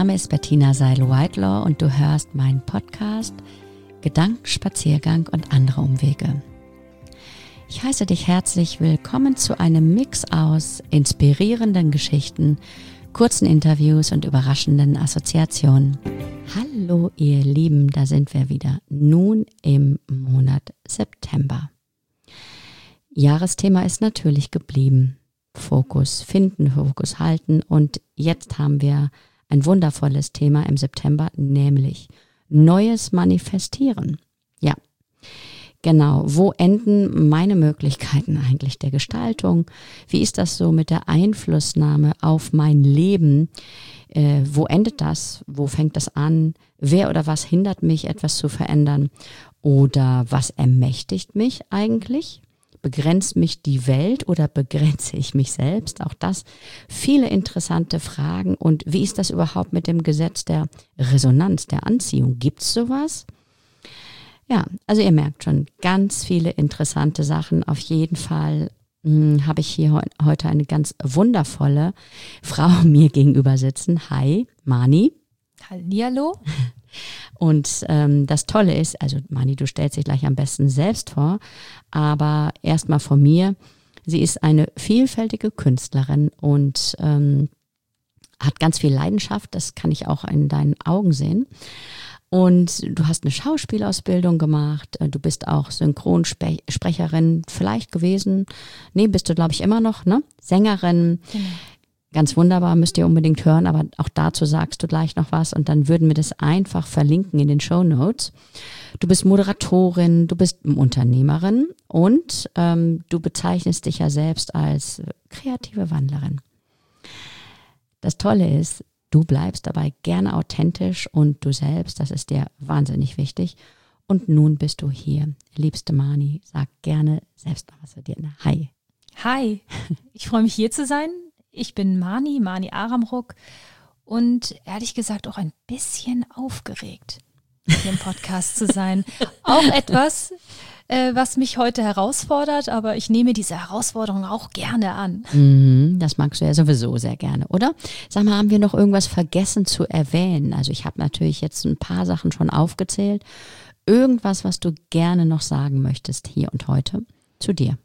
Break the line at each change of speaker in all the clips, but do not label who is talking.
Name ist Bettina Seil-Whitelaw und du hörst meinen Podcast Gedankenspaziergang und andere Umwege. Ich heiße dich herzlich willkommen zu einem Mix aus inspirierenden Geschichten, kurzen Interviews und überraschenden Assoziationen. Hallo ihr Lieben, da sind wir wieder, nun im Monat September. Jahresthema ist natürlich geblieben. Fokus finden, Fokus halten und jetzt haben wir ein wundervolles Thema im September, nämlich neues Manifestieren. Ja, genau. Wo enden meine Möglichkeiten eigentlich der Gestaltung? Wie ist das so mit der Einflussnahme auf mein Leben? Wo endet das? Wo fängt das an? Wer oder was hindert mich, etwas zu verändern? Oder was ermächtigt mich eigentlich? Begrenzt mich die Welt oder begrenze ich mich selbst? Auch das, viele interessante Fragen. Und wie ist das überhaupt mit dem Gesetz der Resonanz, der Anziehung? Gibt es sowas? Ja, also ihr merkt schon, ganz viele interessante Sachen. Auf jeden Fall habe ich hier heute eine ganz wundervolle Frau mir gegenüber sitzen. Hi, Mani.
Hallihallo.
Und das Tolle ist, also Mani, du stellst dich gleich am besten selbst vor, aber erstmal von mir, sie ist eine vielfältige Künstlerin und hat ganz viel Leidenschaft, das kann ich auch in deinen Augen sehen. Und du hast eine Schauspielausbildung gemacht, du bist auch Synchronsprecherin vielleicht gewesen, nee, bist du glaube ich immer noch, ne? Sängerin. Genau. Ganz wunderbar, müsst ihr unbedingt hören, aber auch dazu sagst du gleich noch was und dann würden wir das einfach verlinken in den Shownotes. Du bist Moderatorin, du bist Unternehmerin und du bezeichnest dich ja selbst als kreative Wandlerin. Das Tolle ist, du bleibst dabei gerne authentisch und du selbst, das ist dir wahnsinnig wichtig. Und nun bist du hier. Liebste Mani, sag gerne selbst noch was zu dir. Hi.
Hi, ich freue mich hier zu sein. Ich bin Mani Aramruck und ehrlich gesagt auch ein bisschen aufgeregt, hier im Podcast zu sein. Auch etwas, was mich heute herausfordert, aber ich nehme diese Herausforderung auch gerne an.
Das magst du ja sowieso sehr gerne, oder? Sag mal, haben wir noch irgendwas vergessen zu erwähnen? Also ich habe natürlich jetzt ein paar Sachen schon aufgezählt. Irgendwas, was du gerne noch sagen möchtest hier und heute zu dir?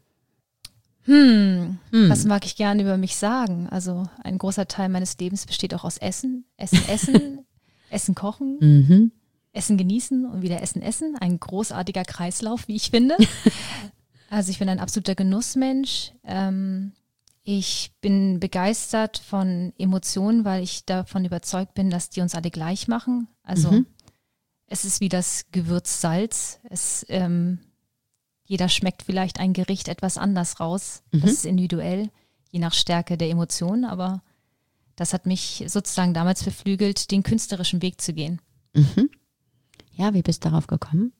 Was mag ich gerne über mich sagen? Also ein großer Teil meines Lebens besteht auch aus Essen, Essen kochen, Essen genießen und wieder Essen. Ein großartiger Kreislauf, wie ich finde. Also ich bin ein absoluter Genussmensch. Ich bin begeistert von Emotionen, weil ich davon überzeugt bin, dass die uns alle gleich machen. Also es ist wie das Gewürz Salz. Jeder schmeckt vielleicht ein Gericht etwas anders raus. Das ist individuell, je nach Stärke der Emotionen. Aber das hat mich sozusagen damals beflügelt, den künstlerischen Weg zu gehen.
Ja, wie bist du darauf gekommen?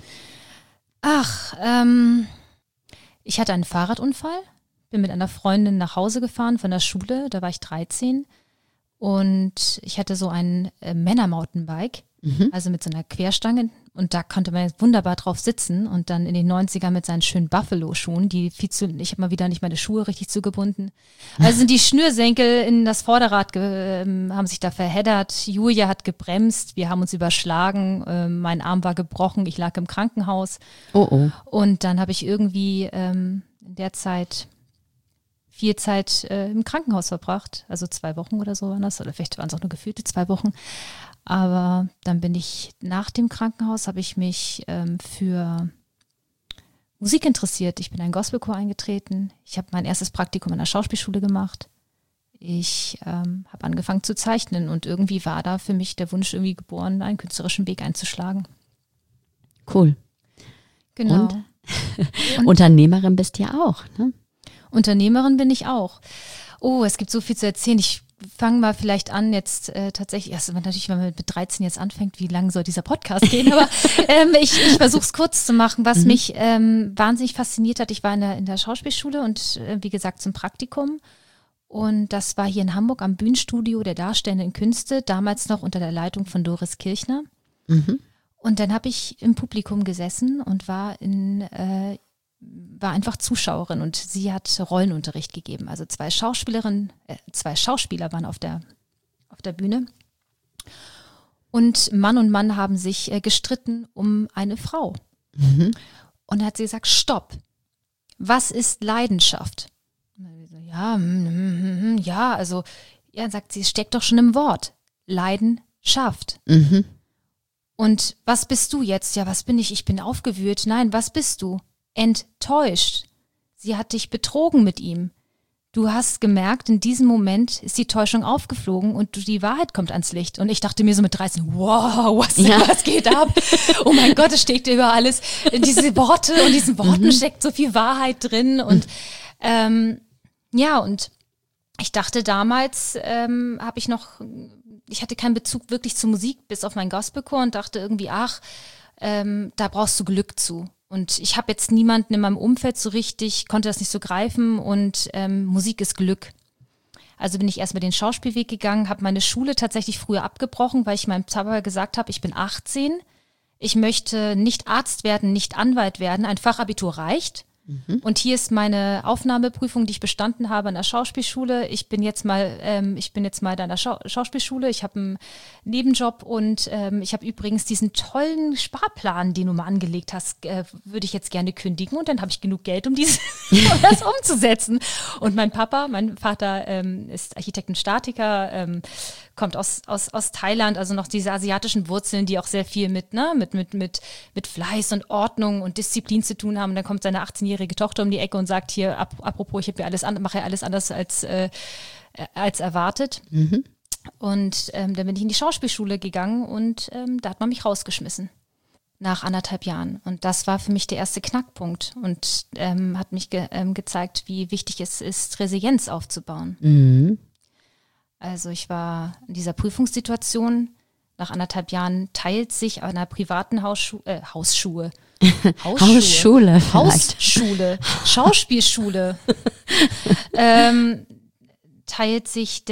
Ich hatte einen Fahrradunfall, bin mit einer Freundin nach Hause gefahren von der Schule, da war ich 13. Und ich hatte so ein Männer-Mountainbike, also mit so einer Querstange. Und da konnte man wunderbar drauf sitzen und dann in den 90ern mit seinen schönen Buffalo-Schuhen, ich habe mal wieder nicht meine Schuhe richtig zugebunden. Also sind die Schnürsenkel in das Vorderrad, haben sich da verheddert. Julia hat gebremst, wir haben uns überschlagen, mein Arm war gebrochen, ich lag im Krankenhaus.
Oh. Und
dann habe ich irgendwie in der Zeit viel Zeit im Krankenhaus verbracht, also 2 Wochen oder so waren das, oder vielleicht waren es auch nur gefühlte 2 Wochen. Aber dann bin ich nach dem Krankenhaus, habe ich mich für Musik interessiert. Ich bin in einen Gospelchor eingetreten. Ich habe mein erstes Praktikum in einer Schauspielschule gemacht. Ich habe angefangen zu zeichnen und irgendwie war da für mich der Wunsch irgendwie geboren, einen künstlerischen Weg einzuschlagen.
Cool.
Genau.
Und Unternehmerin bist du ja auch, ne?
Unternehmerin bin ich auch. Oh, es gibt so viel zu erzählen. Ich fange mal vielleicht an jetzt tatsächlich, erst natürlich, wenn man mit 13 jetzt anfängt, wie lange soll dieser Podcast gehen, aber ich versuche es kurz zu machen, was mich wahnsinnig fasziniert hat. Ich war in der Schauspielschule und wie gesagt zum Praktikum und das war hier in Hamburg am Bühnenstudio der Darstellenden Künste, damals noch unter der Leitung von Doris Kirchner. Und dann habe ich im Publikum gesessen und war einfach Zuschauerin und sie hat Rollenunterricht gegeben. Also 2 Schauspieler waren auf der Bühne Und Mann haben sich gestritten um eine Frau. Und da hat sie gesagt, stopp, was ist Leidenschaft? Und dann so, ja, also, ja, sagt sie, es steckt doch schon im Wort. Leidenschaft. Und was bist du jetzt? Ja, was bin ich? Ich bin aufgewühlt. Nein, was bist du? Enttäuscht. Sie hat dich betrogen mit ihm. Du hast gemerkt, in diesem Moment ist die Täuschung aufgeflogen und die Wahrheit kommt ans Licht. Und ich dachte mir so mit 13, wow, was geht ab? Oh mein Gott, es steckt über alles. Diese Worte und diesen Worten steckt so viel Wahrheit drin. Und und ich dachte damals, ich hatte keinen Bezug wirklich zur Musik, bis auf meinen Gospelchor und dachte irgendwie, da brauchst du Glück zu. Und ich habe jetzt niemanden in meinem Umfeld so richtig, konnte das nicht so greifen und Musik ist Glück. Also bin ich erstmal den Schauspielweg gegangen, habe meine Schule tatsächlich früher abgebrochen, weil ich meinem Papa gesagt habe, ich bin 18, ich möchte nicht Arzt werden, nicht Anwalt werden, ein Fachabitur reicht. Und hier ist meine Aufnahmeprüfung, die ich bestanden habe an der Schauspielschule. Ich bin jetzt mal da an der Schauspielschule. Ich habe einen Nebenjob und ich habe übrigens diesen tollen Sparplan, den du mal angelegt hast, würde ich jetzt gerne kündigen. Und dann habe ich genug Geld, um das umzusetzen. Und mein Vater ist Architekt und Statiker, kommt aus Thailand, also noch diese asiatischen Wurzeln, die auch sehr viel mit Fleiß und Ordnung und Disziplin zu tun haben. Und dann kommt seine 18-jährige Tochter um die Ecke und sagt hier, apropos, ich mache ja alles anders als erwartet. Und dann bin ich in die Schauspielschule gegangen und da hat man mich rausgeschmissen. Nach 1,5 Jahren. Und das war für mich der erste Knackpunkt und hat mich gezeigt, wie wichtig es ist, Resilienz aufzubauen. Also ich war in dieser Prüfungssituation. Nach 1,5 Jahren teilt sich an einer privaten Schauspielschule, teilt sich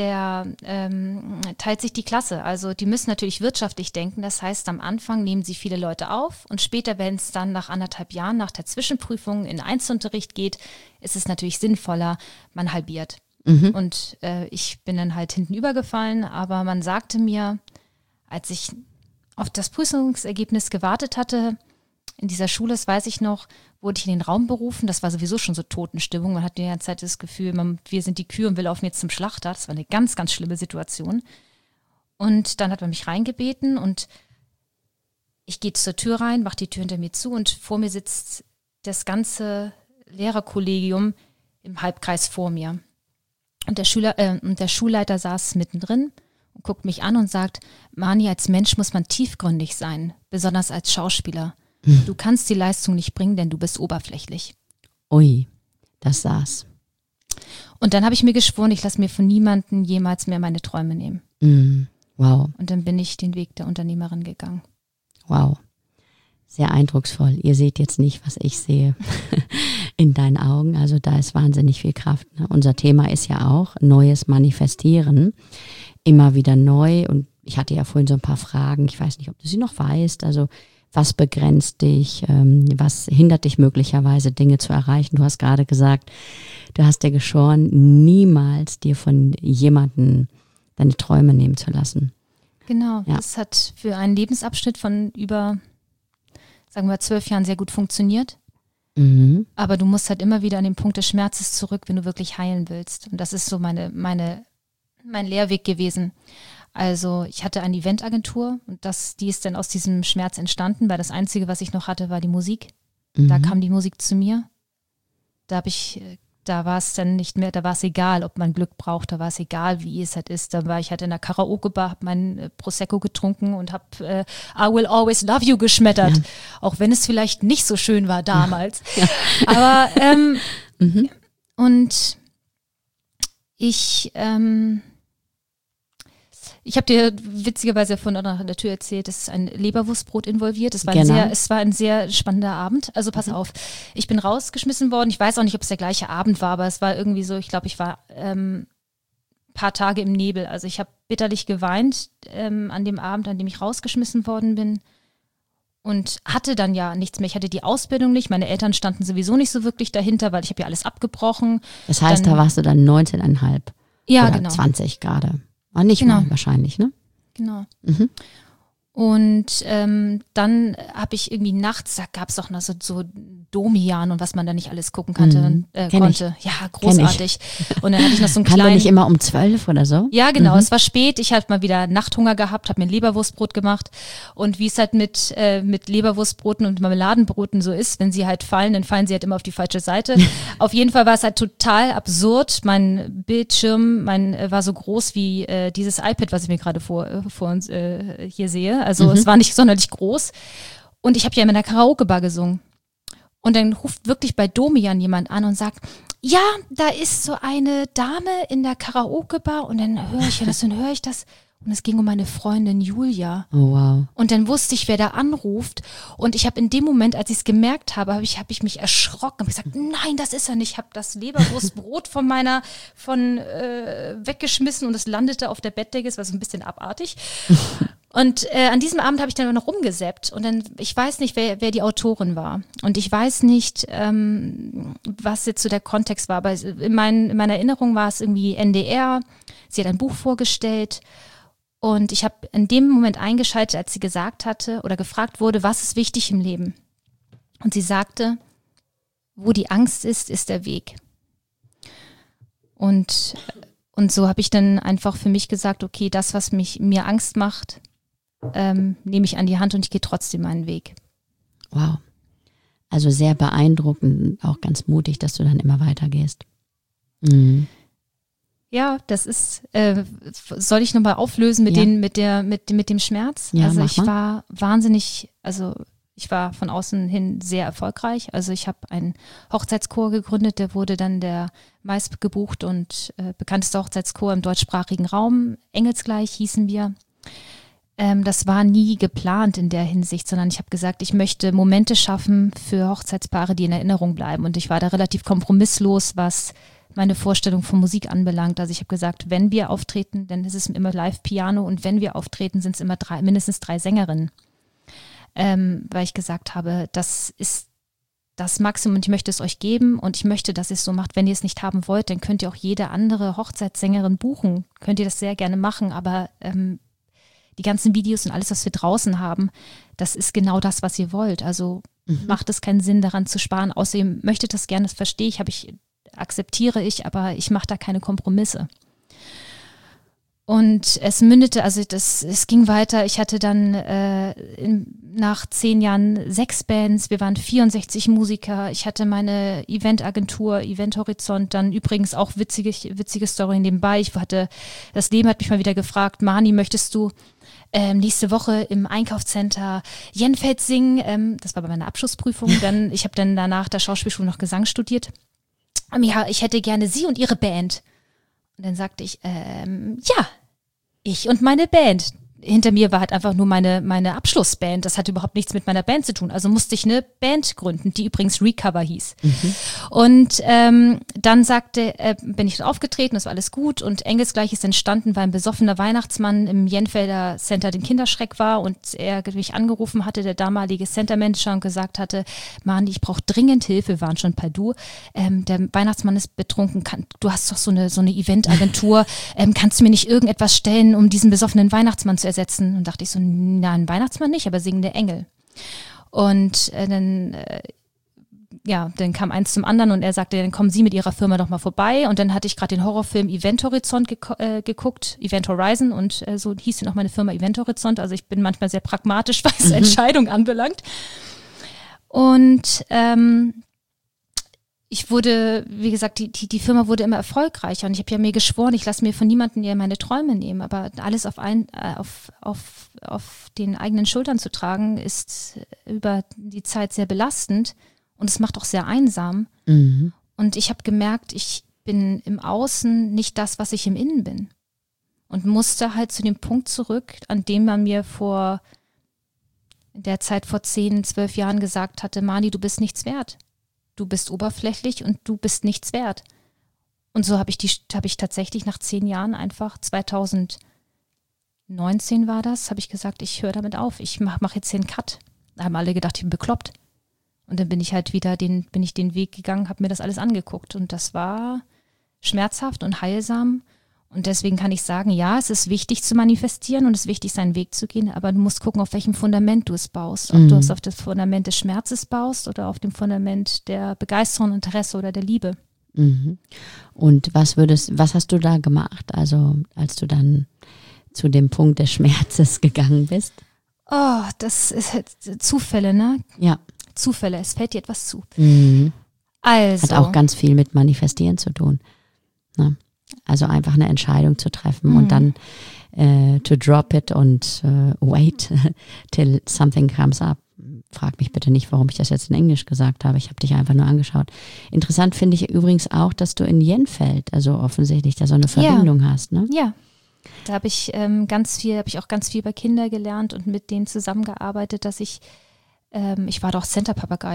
die Klasse. Also die müssen natürlich wirtschaftlich denken. Das heißt, am Anfang nehmen sie viele Leute auf und später, wenn es dann nach 1,5 Jahren, nach der Zwischenprüfung in Einzelunterricht geht, ist es natürlich sinnvoller, man halbiert. Und ich bin dann halt hinten übergefallen, aber man sagte mir, als ich auf das Prüfungsergebnis gewartet hatte, in dieser Schule, das weiß ich noch, wurde ich in den Raum berufen. Das war sowieso schon so Totenstimmung. Man hat die ganze Zeit das Gefühl, wir sind die Kühe und wir laufen jetzt zum Schlachter. Das war eine ganz, ganz schlimme Situation. Und dann hat man mich reingebeten und ich gehe zur Tür rein, mache die Tür hinter mir zu und vor mir sitzt das ganze Lehrerkollegium im Halbkreis vor mir. Und der Schulleiter saß mittendrin und guckt mich an und sagt, Mani, als Mensch muss man tiefgründig sein, besonders als Schauspieler. Du kannst die Leistung nicht bringen, denn du bist oberflächlich.
Ui, das saß.
Und dann habe ich mir geschworen, ich lasse mir von niemandem jemals mehr meine Träume nehmen.
Wow.
Und dann bin ich den Weg der Unternehmerin gegangen.
Wow. Sehr eindrucksvoll. Ihr seht jetzt nicht, was ich sehe in deinen Augen. Also da ist wahnsinnig viel Kraft. Ne? Unser Thema ist ja auch neues Manifestieren. Immer wieder neu. Und ich hatte ja vorhin so ein paar Fragen. Ich weiß nicht, ob du sie noch weißt. Also was begrenzt dich? Was hindert dich möglicherweise, Dinge zu erreichen? Du hast gerade gesagt, du hast dir geschworen, niemals dir von jemandem deine Träume nehmen zu lassen.
Genau. Ja. Das hat für einen Lebensabschnitt von über, sagen wir, 12 Jahren sehr gut funktioniert. Aber du musst halt immer wieder an den Punkt des Schmerzes zurück, wenn du wirklich heilen willst. Und das ist so mein Lehrweg gewesen. Also ich hatte eine Eventagentur und die ist dann aus diesem Schmerz entstanden, weil das Einzige, was ich noch hatte, war die Musik. Da kam die Musik zu mir. Da war es dann nicht mehr, da war es egal, ob man Glück braucht, da war es egal, wie es halt ist. Da war ich halt in der Karaoke-Bar, habe meinen Prosecco getrunken und habe I Will Always Love You geschmettert. Ja. Auch wenn es vielleicht nicht so schön war damals. Ja. Aber und ich habe dir witzigerweise vorhin an der Tür erzählt, es ist ein Leberwurstbrot involviert. Es war ein sehr spannender Abend. Also pass auf, ich bin rausgeschmissen worden. Ich weiß auch nicht, ob es der gleiche Abend war, aber es war irgendwie so, ich glaube, ich war ein paar Tage im Nebel. Also ich habe bitterlich geweint an dem Abend, an dem ich rausgeschmissen worden bin und hatte dann ja nichts mehr. Ich hatte die Ausbildung nicht. Meine Eltern standen sowieso nicht so wirklich dahinter, weil ich habe ja alles abgebrochen.
Das heißt, da warst du dann 19,5
ja,
oder
genau.
20 gerade. Aber nicht mal wahrscheinlich, ne?
Genau. Und dann habe ich irgendwie nachts, da gab es auch noch so Domian und was man da nicht alles gucken konnte. Ja, großartig. Und dann hatte ich noch so einen
Kann
kleinen...
man nicht immer um 12 oder so?
Ja, genau. Es war spät. Ich hatte mal wieder Nachthunger gehabt, habe mir ein Leberwurstbrot gemacht. Und wie es halt mit Leberwurstbroten und Marmeladenbroten so ist, wenn sie halt fallen, dann fallen sie halt immer auf die falsche Seite. Auf jeden Fall war es halt total absurd. Mein Bildschirm war so groß wie dieses iPad, was ich mir gerade vor uns hier sehe. Also es war nicht sonderlich groß. Und ich habe ja immer in der Karaoke-Bar gesungen. Und dann ruft wirklich bei Domian jemand an und sagt, ja, da ist so eine Dame in der Karaoke-Bar. Und dann höre ich das. Und es ging um meine Freundin Julia.
Oh, wow.
Und dann wusste ich, wer da anruft. Und ich habe in dem Moment, als ich es gemerkt habe, habe ich mich erschrocken. Habe gesagt, nein, das ist er nicht. Ich habe das Leberwurstbrot weggeschmissen und es landete auf der Bettdecke. Es war so ein bisschen abartig. Und an diesem Abend habe ich dann noch rumgesäppt. Und dann, ich weiß nicht, wer die Autorin war. Und ich weiß nicht, was jetzt so der Kontext war. Aber in meiner Erinnerung war es irgendwie NDR. Sie hat ein Buch vorgestellt. Und ich habe in dem Moment eingeschaltet, als sie gesagt hatte oder gefragt wurde, was ist wichtig im Leben? Und sie sagte, wo die Angst ist, ist der Weg. Und so habe ich dann einfach für mich gesagt, okay, das, was mir Angst macht, nehme ich an die Hand und ich gehe trotzdem meinen Weg.
Wow. Also sehr beeindruckend, auch ganz mutig, dass du dann immer weitergehst. Mhm.
Ja, das ist, soll ich nochmal auflösen mit dem Schmerz?
Ja,
also
ich
war wahnsinnig, ich war von außen hin sehr erfolgreich. Also ich habe einen Hochzeitschor gegründet, der wurde dann der meistgebucht und bekannteste Hochzeitschor im deutschsprachigen Raum. Engelsgleich hießen wir. Das war nie geplant in der Hinsicht, sondern ich habe gesagt, ich möchte Momente schaffen für Hochzeitspaare, die in Erinnerung bleiben. Und ich war da relativ kompromisslos, was meine Vorstellung von Musik anbelangt. Also ich habe gesagt, wenn wir auftreten, dann ist es immer Live-Piano und wenn wir auftreten, sind es immer mindestens 3 Sängerinnen. Weil ich gesagt habe, das ist das Maximum und ich möchte es euch geben und ich möchte, dass ihr es so macht. Wenn ihr es nicht haben wollt, dann könnt ihr auch jede andere Hochzeitssängerin buchen. Könnt ihr das sehr gerne machen, aber die ganzen Videos und alles, was wir draußen haben, das ist genau das, was ihr wollt. Also macht es keinen Sinn, daran zu sparen. Außerdem möchtet das gerne, das verstehe ich, akzeptiere ich, aber ich mache da keine Kompromisse. Und es mündete, es ging weiter. Ich hatte dann nach 10 Jahren 6 Bands, wir waren 64 Musiker. Ich hatte meine Eventagentur, Event Horizont, dann übrigens auch witzige Story nebenbei. Das Leben hat mich mal wieder gefragt, Mani, möchtest du nächste Woche im Einkaufscenter Jenfeld singen? Das war bei meiner Abschlussprüfung. Ich habe dann danach der Schauspielschule noch Gesang studiert. Ja, ich hätte gerne Sie und Ihre Band. Und dann sagte ich, ja, ich und meine Band. Hinter mir war halt einfach nur meine Abschlussband. Das hatte überhaupt nichts mit meiner Band zu tun. Also musste ich eine Band gründen, die übrigens Recover hieß. Und dann bin ich aufgetreten, das war alles gut. Und Engelsgleich ist entstanden, weil ein besoffener Weihnachtsmann im Jenfelder Center den Kinderschreck war und er mich angerufen hatte, der damalige Centermanager, und gesagt hatte, Mann, ich brauche dringend Hilfe. Wir waren schon per Du. Der Weihnachtsmann ist betrunken. Du hast doch so eine Eventagentur. Kannst du mir nicht irgendetwas stellen, um diesen besoffenen Weihnachtsmann zu ersetzen? Und dachte ich so, na, ein Weihnachtsmann nicht, aber singende Engel. Und dann kam eins zum anderen und er sagte, dann kommen Sie mit Ihrer Firma doch mal vorbei. Und dann hatte ich gerade den Horrorfilm Event Horizont geguckt, Event Horizon, und so hieß dann auch meine Firma Event Horizont. Also ich bin manchmal sehr pragmatisch, was Entscheidungen anbelangt. Und ich wurde, wie gesagt, die Firma wurde immer erfolgreicher und ich habe ja mir geschworen, ich lasse mir von niemandem ja meine Träume nehmen, aber alles auf den eigenen Schultern zu tragen, ist über die Zeit sehr belastend und es macht auch sehr einsam. Und ich habe gemerkt, ich bin im Außen nicht das, was ich im Innen bin, und musste halt zu dem Punkt zurück, an dem man mir vor 10, 12 Jahren gesagt hatte, Mani, du bist nichts wert. Du bist oberflächlich und du bist nichts wert. Und so habe ich tatsächlich nach 10 Jahren einfach, 2019 war das, habe ich gesagt, ich höre damit auf. Ich mach jetzt hier einen Cut. Da haben alle gedacht, ich bin bekloppt. Und dann bin ich halt wieder den Weg gegangen, habe mir das alles angeguckt. Und das war schmerzhaft und heilsam. Und deswegen kann ich sagen, ja, es ist wichtig zu manifestieren und es ist wichtig, seinen Weg zu gehen, aber du musst gucken, auf welchem Fundament du es baust. Ob du es auf das Fundament des Schmerzes baust oder auf dem Fundament der Begeisterung, Interesse oder der Liebe.
Mhm. Und was hast du da gemacht, also als du dann zu dem Punkt des Schmerzes gegangen bist?
Oh, das ist Zufälle, ne?
Ja.
Zufälle, es fällt dir etwas zu.
Mhm.
Also.
Hat auch ganz viel mit Manifestieren zu tun. Ne? Also einfach eine Entscheidung zu treffen und dann to drop it und wait till something comes up. Frag mich bitte nicht, warum ich das jetzt in Englisch gesagt habe. Ich habe dich einfach nur angeschaut. Interessant finde ich übrigens auch, dass du in Jenfeld, also offensichtlich da so eine Verbindung hast. Ne?
Ja, da habe ich auch ganz viel bei Kindern gelernt und mit denen zusammengearbeitet, dass ich war doch Center-Papagei,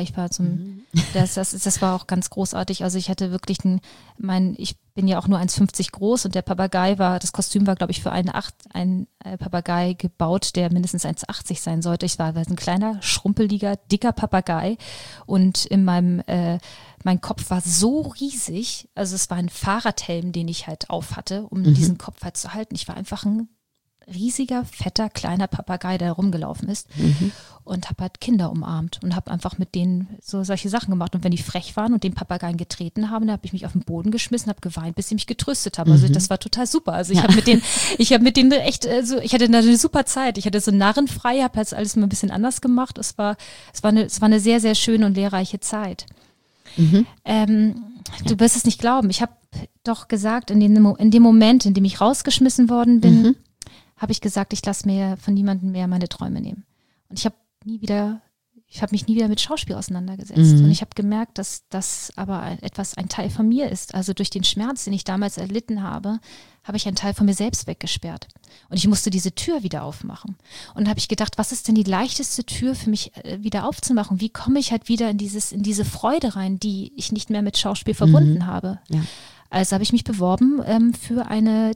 das war auch ganz großartig. Also ich hatte wirklich ich bin ja auch nur 1,50 groß und der Papagei das Kostüm war, glaube ich, für ein Papagei gebaut, der mindestens 1,80 sein sollte. Ich war ein kleiner, schrumpeliger, dicker Papagei und mein Kopf war so riesig, also es war ein Fahrradhelm, den ich halt auf hatte, um diesen Kopf halt zu halten. Ich war einfach ein riesiger, fetter, kleiner Papagei, der rumgelaufen ist und habe halt Kinder umarmt und habe einfach mit denen so solche Sachen gemacht. Und wenn die frech waren und den Papageien getreten haben, dann habe ich mich auf den Boden geschmissen, habe geweint, bis sie mich getröstet haben. Also das war total super. Also ich habe mit denen echt, ich hatte da eine super Zeit. Ich hatte so narrenfrei, habe jetzt alles mal ein bisschen anders gemacht. Es war eine sehr, sehr schöne und lehrreiche Zeit. Du wirst es nicht glauben. Ich habe doch gesagt, in dem Moment, in dem ich rausgeschmissen worden bin, habe ich gesagt, ich lasse mir von niemandem mehr meine Träume nehmen. Und ich habe mich nie wieder mit Schauspiel auseinandergesetzt. Und ich habe gemerkt, dass das aber ein Teil von mir ist. Also durch den Schmerz, den ich damals erlitten habe, habe ich einen Teil von mir selbst weggesperrt. Und ich musste diese Tür wieder aufmachen. Und dann habe ich gedacht, was ist denn die leichteste Tür für mich wieder aufzumachen? Wie komme ich halt wieder in diese Freude rein, die ich nicht mehr mit Schauspiel verbunden habe? Ja. Also habe ich mich beworben für eine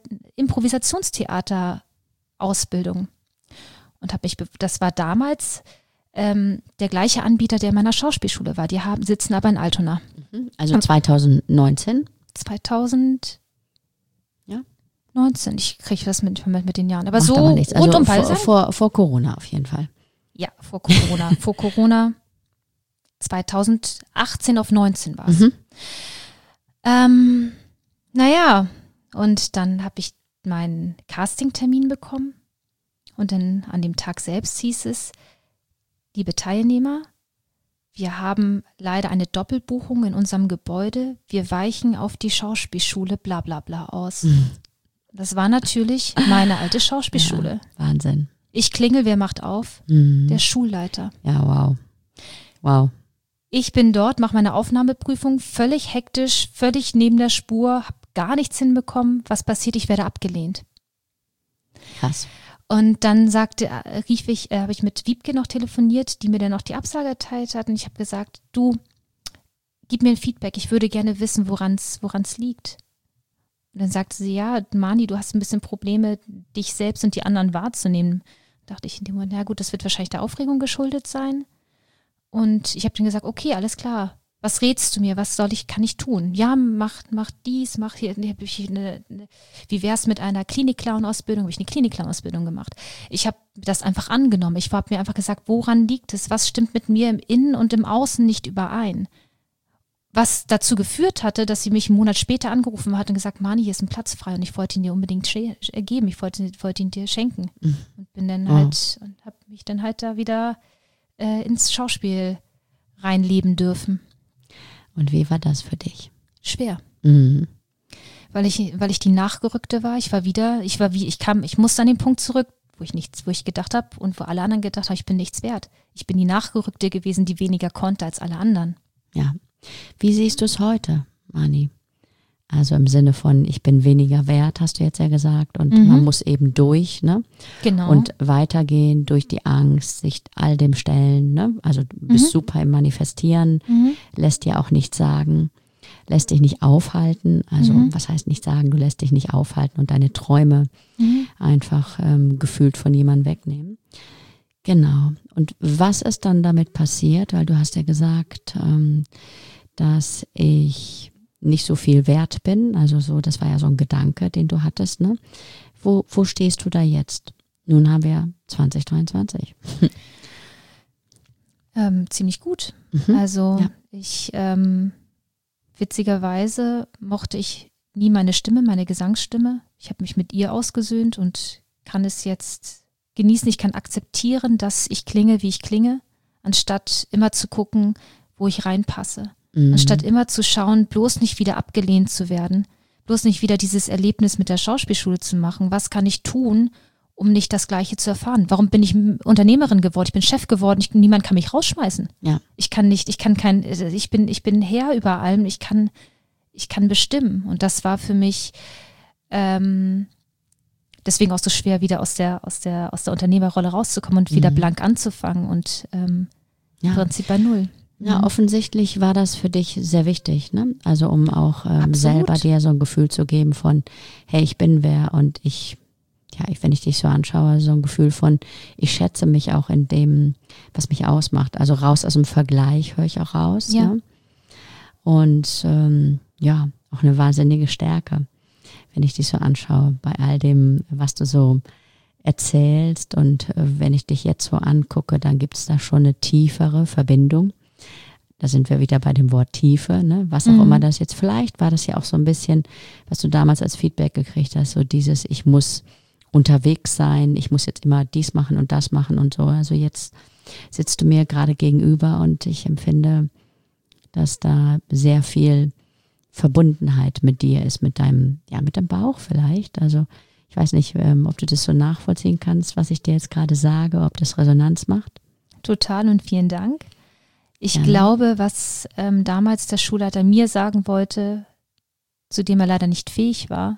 Improvisationstheater-Ausbildung. Und das war damals der gleiche Anbieter, der in meiner Schauspielschule war. Die sitzen aber in Altona.
Also 2019?
2019. Ich kriege was mit den Jahren. Aber
macht
so
aber nichts. Also
rund um Balsam.
Vor Corona auf jeden Fall.
Ja, vor Corona. Vor Corona 2018 auf 19 war es. Naja, und dann habe ich meinen Castingtermin bekommen. Und dann an dem Tag selbst hieß es, liebe Teilnehmer, wir haben leider eine Doppelbuchung in unserem Gebäude. Wir weichen auf die Schauspielschule bla bla bla aus. Das war natürlich meine alte Schauspielschule.
Ja, Wahnsinn.
Ich klingel, wer macht auf? Der Schulleiter.
Ja, wow. Wow.
Ich bin dort, mache meine Aufnahmeprüfung, völlig hektisch, völlig neben der Spur, habe gar nichts hinbekommen. Was passiert? Ich werde abgelehnt.
Krass.
Und dann habe ich mit Wiebke noch telefoniert, die mir dann noch die Absage erteilt hat. Und ich habe gesagt, du, gib mir ein Feedback. Ich würde gerne wissen, woran es liegt. Und dann sagte sie, ja, Mani, du hast ein bisschen Probleme, dich selbst und die anderen wahrzunehmen. Da dachte ich in dem Moment, ja gut, das wird wahrscheinlich der Aufregung geschuldet sein. Und ich habe dann gesagt, okay, alles klar. Was rätst du mir? Kann ich tun? Ja, mach dies, mach hier. Wie wär's mit einer Klinik-Clown-Ausbildung? Habe ich eine Klinik-Clown-Ausbildung gemacht. Ich habe das einfach angenommen. Ich habe mir einfach gesagt, woran liegt es? Was stimmt mit mir im Innen und im Außen nicht überein? Was dazu geführt hatte, dass sie mich einen Monat später angerufen hat und gesagt, Mani, hier ist ein Platz frei und ich wollte ihn dir unbedingt geben. Ich wollte ihn dir schenken. Und bin dann habe mich dann halt da wieder ins Schauspiel reinleben dürfen. Und
wie war das für dich?
Schwer. Weil ich die Nachgerückte war. Ich musste an den Punkt zurück, wo ich gedacht habe und wo alle anderen gedacht haben, ich bin nichts wert. Ich bin die Nachgerückte gewesen, die weniger konnte als alle anderen.
Ja. Wie siehst du es heute, Mani? Also im Sinne von, ich bin weniger wert, hast du jetzt ja gesagt. Und man muss eben durch, ne?
Genau.
Und weitergehen durch die Angst, sich all dem stellen, ne? Also du bist super im Manifestieren, lässt dir auch nichts sagen, lässt dich nicht aufhalten. Also was heißt nicht sagen? Du lässt dich nicht aufhalten und deine Träume einfach gefühlt von jemandem wegnehmen. Genau. Und was ist dann damit passiert? Weil du hast ja gesagt, dass ich nicht so viel wert bin. Also so, das war ja so ein Gedanke, den du hattest, ne? Wo stehst du da jetzt? Nun haben wir 2023.
Ziemlich gut. Also ich witzigerweise mochte ich nie meine Stimme, meine Gesangsstimme. Ich habe mich mit ihr ausgesöhnt und kann es jetzt genießen. Ich kann akzeptieren, dass ich klinge, wie ich klinge, anstatt immer zu gucken, wo ich reinpasse. Anstatt immer zu schauen, bloß nicht wieder abgelehnt zu werden, bloß nicht wieder dieses Erlebnis mit der Schauspielschule zu machen. Was kann ich tun, um nicht das Gleiche zu erfahren? Warum bin ich Unternehmerin geworden? Ich bin Chef geworden. Niemand kann mich rausschmeißen. Ja. Ich bin Herr über allem. Ich kann bestimmen. Und das war für mich deswegen auch so schwer, wieder aus der Unternehmerrolle rauszukommen und wieder blank anzufangen und im Prinzip bei Null.
Ja, offensichtlich war das für dich sehr wichtig, ne? Also um auch selber dir so ein Gefühl zu geben von, hey, ich bin wer und wenn ich dich so anschaue, so ein Gefühl von, ich schätze mich auch in dem, was mich ausmacht. Also raus aus dem Vergleich höre ich auch raus. Ja. Ne? Und auch eine wahnsinnige Stärke, wenn ich dich so anschaue, bei all dem, was du so erzählst. Und wenn ich dich jetzt so angucke, dann gibt es da schon eine tiefere Verbindung. Da sind wir wieder bei dem Wort Tiefe, ne? Was auch immer das jetzt, vielleicht war das ja auch so ein bisschen, was du damals als Feedback gekriegt hast, so dieses, ich muss unterwegs sein, ich muss jetzt immer dies machen und das machen und so. Also jetzt sitzt du mir gerade gegenüber und ich empfinde, dass da sehr viel Verbundenheit mit dir ist, mit deinem Bauch vielleicht. Also ich weiß nicht, ob du das so nachvollziehen kannst, was ich dir jetzt gerade sage, ob das Resonanz macht.
Total und vielen Dank. Ich glaube, was damals der Schulleiter mir sagen wollte, zu dem er leider nicht fähig war,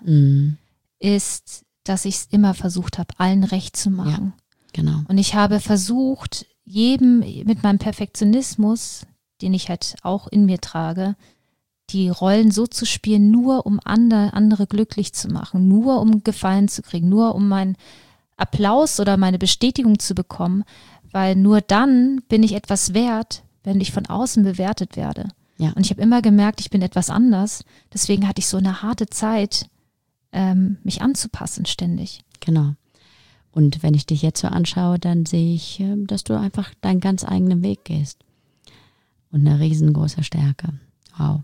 ist, dass ich es immer versucht habe, allen recht zu machen. Ja, genau. Und ich habe versucht, jedem mit meinem Perfektionismus, den ich halt auch in mir trage, die Rollen so zu spielen, nur um andere glücklich zu machen, nur um Gefallen zu kriegen, nur um meinen Applaus oder meine Bestätigung zu bekommen, weil nur dann bin ich etwas wert, wenn ich von außen bewertet werde. Ja. Und ich habe immer gemerkt, ich bin etwas anders. Deswegen hatte ich so eine harte Zeit, mich anzupassen ständig.
Genau. Und wenn ich dich jetzt so anschaue, dann sehe ich, dass du einfach deinen ganz eigenen Weg gehst. Und eine riesengroße Stärke. Wow.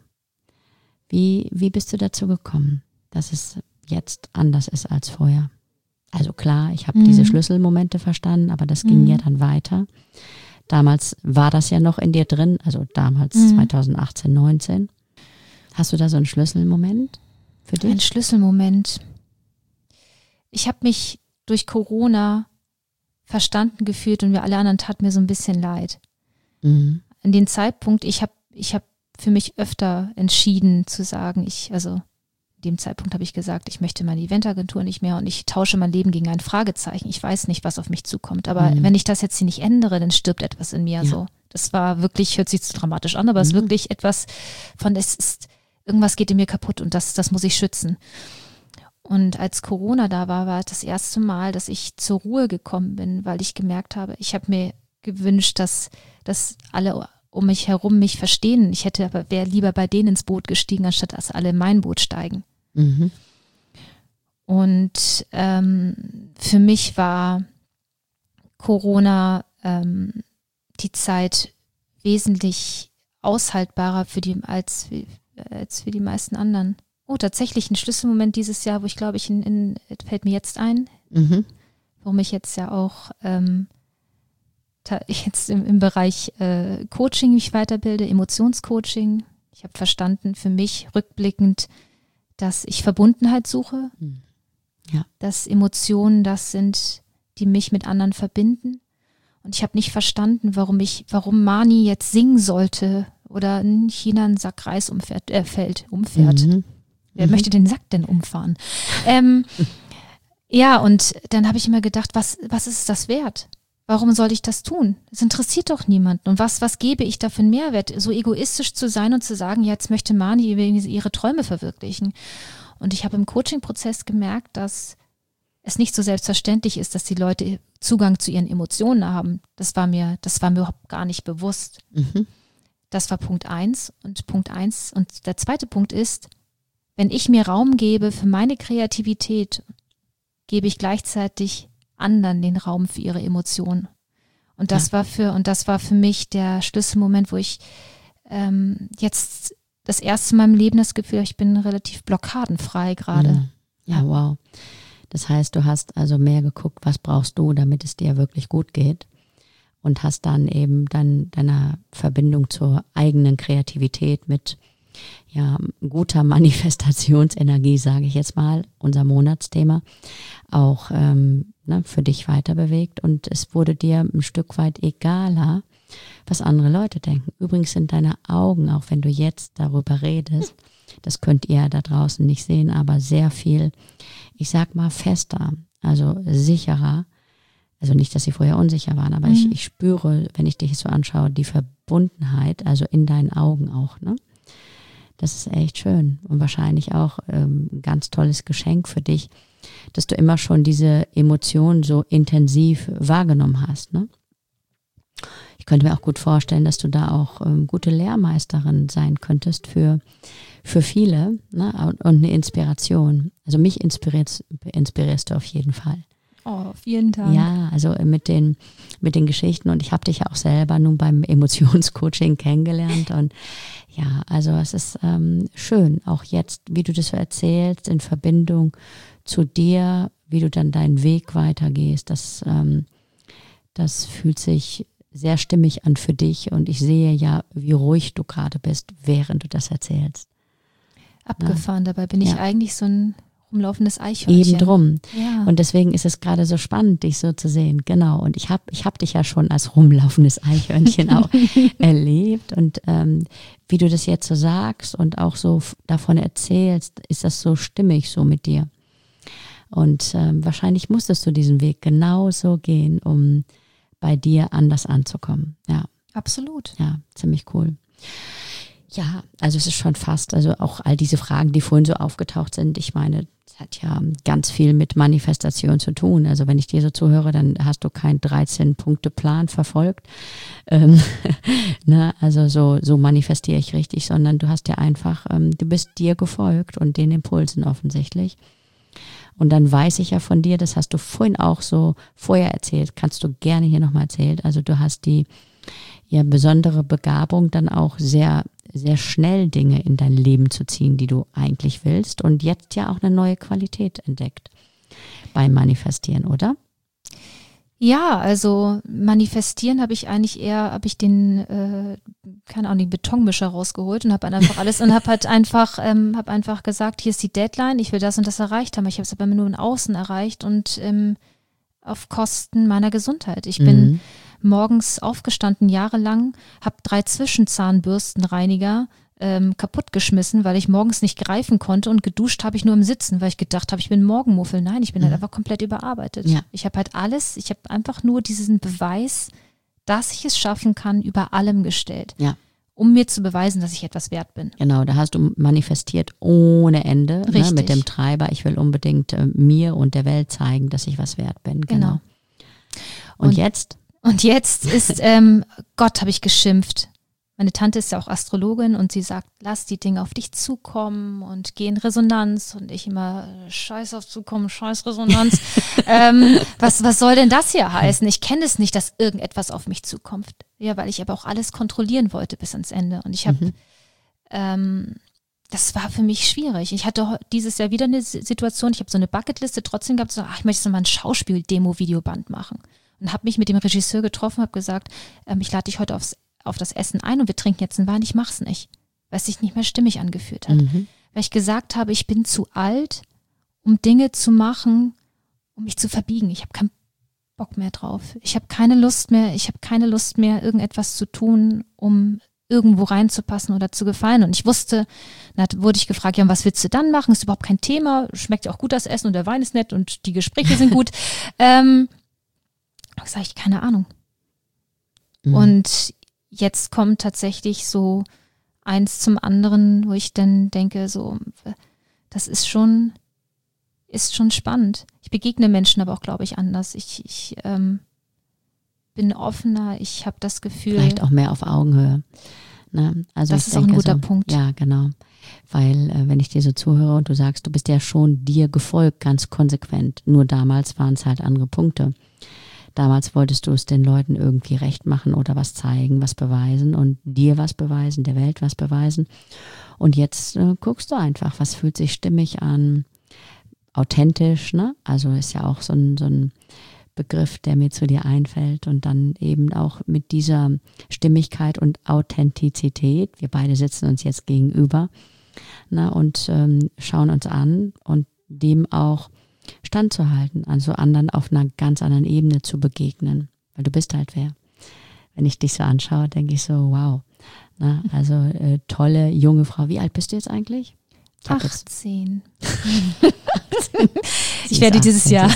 Wie bist du dazu gekommen, dass es jetzt anders ist als vorher? Also klar, ich habe diese Schlüsselmomente verstanden, aber das ging ja dann weiter. Damals war das ja noch in dir drin, also damals 2018, 19. Hast du da so einen Schlüsselmoment für dich?
Ein Schlüsselmoment. Ich habe mich durch Corona verstanden gefühlt und wir alle anderen taten mir so ein bisschen leid. An den Zeitpunkt, ich hab für mich öfter entschieden zu sagen, in dem Zeitpunkt habe ich gesagt, ich möchte meine Eventagentur nicht mehr und ich tausche mein Leben gegen ein Fragezeichen. Ich weiß nicht, was auf mich zukommt. Aber wenn ich das jetzt hier nicht ändere, dann stirbt etwas in mir. Ja. So. Das war wirklich, hört sich zu dramatisch an, aber es ist wirklich etwas von, irgendwas geht in mir kaputt und das muss ich schützen. Und als Corona da war das erste Mal, dass ich zur Ruhe gekommen bin, weil ich gemerkt habe, ich habe mir gewünscht, dass alle um mich herum mich verstehen. Ich wäre lieber bei denen ins Boot gestiegen, anstatt dass alle in mein Boot steigen. Und für mich war Corona die Zeit wesentlich aushaltbarer als für die meisten anderen. Oh, tatsächlich ein Schlüsselmoment dieses Jahr, wo ich glaube, fällt mir jetzt ein, warum ich jetzt ja auch jetzt im Bereich Coaching mich weiterbilde, Emotionscoaching. Ich habe verstanden für mich rückblickend, dass ich Verbundenheit suche, dass Emotionen das sind, die mich mit anderen verbinden. Und ich habe nicht verstanden, warum Mani jetzt singen sollte oder in China einen Sack Reis umfährt. Wer möchte den Sack denn umfahren? Und dann habe ich immer gedacht, was ist das wert? Warum soll ich das tun? Es interessiert doch niemanden. Und was gebe ich da für einen Mehrwert? So egoistisch zu sein und zu sagen, jetzt möchte Mani ihre Träume verwirklichen. Und ich habe im Coaching-Prozess gemerkt, dass es nicht so selbstverständlich ist, dass die Leute Zugang zu ihren Emotionen haben. Das war mir überhaupt gar nicht bewusst. Das war Punkt 1 und Punkt 1. Und der zweite Punkt ist, wenn ich mir Raum gebe für meine Kreativität, gebe ich gleichzeitig anderen den Raum für ihre Emotionen. Und das war für mich der Schlüsselmoment, wo ich jetzt das erste Mal im Leben das Gefühl habe, ich bin relativ blockadenfrei gerade.
Ja, wow. Das heißt, du hast also mehr geguckt, was brauchst du, damit es dir wirklich gut geht, und hast dann eben deiner Verbindung zur eigenen Kreativität mit guter Manifestationsenergie, sage ich jetzt mal, unser Monatsthema, auch für dich weiter bewegt, und es wurde dir ein Stück weit egaler, was andere Leute denken. Übrigens sind deine Augen, auch wenn du jetzt darüber redest, das könnt ihr da draußen nicht sehen, aber sehr viel, ich sag mal, fester, also sicherer. Also nicht, dass sie vorher unsicher waren, aber ich spüre, wenn ich dich so anschaue, die Verbundenheit, also in deinen Augen auch, ne? Das ist echt schön und wahrscheinlich auch ein ganz tolles Geschenk für dich, dass du immer schon diese Emotionen so intensiv wahrgenommen hast, ne? Ich könnte mir auch gut vorstellen, dass du da auch gute Lehrmeisterin sein könntest für viele, ne? Und eine Inspiration. Also mich inspirierst du auf jeden Fall.
Oh, vielen Dank.
Ja, also mit den Geschichten, und ich habe dich ja auch selber nun beim Emotionscoaching kennengelernt, und ja, also es ist schön, auch jetzt, wie du das so erzählst, in Verbindung zu dir, wie du dann deinen Weg weitergehst, das fühlt sich sehr stimmig an für dich, und ich sehe ja, wie ruhig du gerade bist, während du das erzählst.
Abgefahren, dabei bin ich eigentlich so ein rumlaufendes Eichhörnchen.
Eben drum.
Ja.
Und deswegen ist es gerade so spannend, dich so zu sehen. Genau. Und ich hab dich ja schon als rumlaufendes Eichhörnchen auch erlebt. Und wie du das jetzt so sagst und auch so davon erzählst, ist das so stimmig so mit dir. Und wahrscheinlich musstest du diesen Weg genauso gehen, um bei dir anders anzukommen. Ja.
Absolut.
Ja, ziemlich cool. Ja, also es ist schon fast, also auch all diese Fragen, die vorhin so aufgetaucht sind, ich meine, es hat ja ganz viel mit Manifestation zu tun. Also wenn ich dir so zuhöre, dann hast du keinen 13-Punkte-Plan verfolgt. Ne? Also so manifestiere ich richtig, sondern du hast ja einfach, du bist dir gefolgt und den Impulsen offensichtlich. Und dann weiß ich ja von dir, das hast du vorhin auch so vorher erzählt, kannst du gerne hier nochmal erzählen. Also du hast die besondere Begabung, dann auch sehr, sehr schnell Dinge in dein Leben zu ziehen, die du eigentlich willst, und jetzt ja auch eine neue Qualität entdeckt beim Manifestieren, oder?
Ja, also manifestieren habe ich den Betonmischer rausgeholt und habe einfach alles und habe einfach gesagt, hier ist die Deadline, ich will das und das erreicht haben. Ich habe es aber nur im Außen erreicht und auf Kosten meiner Gesundheit. Ich bin morgens aufgestanden, jahrelang, habe 3 Zwischenzahnbürstenreiniger kaputtgeschmissen, weil ich morgens nicht greifen konnte, und geduscht habe ich nur im Sitzen, weil ich gedacht habe, ich bin Morgenmuffel. Nein, ich bin halt einfach komplett überarbeitet. Ja. Ich habe halt ich habe einfach nur diesen Beweis, dass ich es schaffen kann, über allem gestellt. Ja. Um mir zu beweisen, dass ich etwas wert bin.
Genau, da hast du manifestiert ohne Ende, ne, mit dem Treiber, ich will unbedingt mir und der Welt zeigen, dass ich was wert bin. Genau. Und jetzt?
Und jetzt ist, Gott, habe ich geschimpft. Meine Tante ist ja auch Astrologin und sie sagt, lass die Dinge auf dich zukommen und geh in Resonanz. Und ich immer, scheiß auf zukommen, scheiß Resonanz. Was soll denn das hier heißen? Ich kenne es nicht, dass irgendetwas auf mich zukommt. Ja, weil ich aber auch alles kontrollieren wollte bis ans Ende. Und ich habe, das war für mich schwierig. Ich hatte dieses Jahr wieder eine Situation, ich habe so eine Bucketliste trotzdem gehabt, so, ich möchte so mal ein Schauspiel-Demo-Videoband machen. Und habe mich mit dem Regisseur getroffen, habe gesagt, ich lade dich heute auf das Essen ein und wir trinken jetzt einen Wein, ich mach's nicht, weil es sich nicht mehr stimmig angefühlt hat. Weil ich gesagt habe, ich bin zu alt, um Dinge zu machen, um mich zu verbiegen. Ich habe keinen Bock mehr drauf. Ich habe keine Lust mehr, irgendetwas zu tun, um irgendwo reinzupassen oder zu gefallen. Und ich wusste, da wurde ich gefragt, ja, was willst du dann machen? Ist überhaupt kein Thema, schmeckt ja auch gut das Essen und der Wein ist nett und die Gespräche sind gut. Sag ich, keine Ahnung. Und jetzt kommt tatsächlich so eins zum anderen, wo ich dann denke, so, das ist schon spannend. Ich begegne Menschen aber auch, glaube ich, anders. Ich bin offener, ich habe das Gefühl.
Vielleicht auch mehr auf Augenhöhe. Ne? Also
das ist auch ein guter Punkt.
Ja, genau. Weil wenn ich dir so zuhöre und du sagst, du bist ja schon dir gefolgt, ganz konsequent. Nur damals waren es halt andere Punkte. Damals wolltest du es den Leuten irgendwie recht machen oder was zeigen, was beweisen und dir was beweisen, der Welt was beweisen. Und jetzt guckst du einfach, was fühlt sich stimmig an, authentisch, ne? Also ist ja auch so ein Begriff, der mir zu dir einfällt und dann eben auch mit dieser Stimmigkeit und Authentizität. Wir beide sitzen uns jetzt gegenüber, ne, und schauen uns an und dem auch standzuhalten, also anderen auf einer ganz anderen Ebene zu begegnen, weil du bist halt wer. Wenn ich dich so anschaue, denke ich so, wow. Ne, also tolle junge Frau. Wie alt bist du jetzt eigentlich?
18. Ich werde dieses Jahr